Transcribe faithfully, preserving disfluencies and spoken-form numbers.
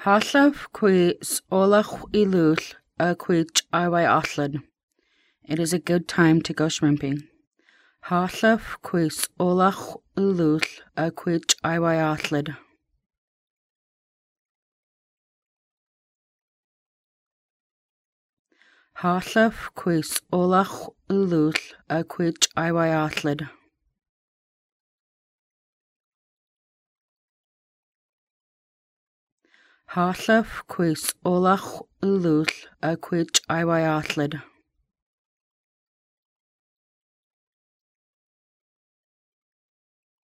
Hallaf quis olach ilul a quich iwai aslin. It is a good time to go shrimping. Hallaf quis olach ilul a quich iwai aslin. Hallaf quis olach ilul a quich iwai aslin. Hallaf quis olach ilul a quich iwai aslin.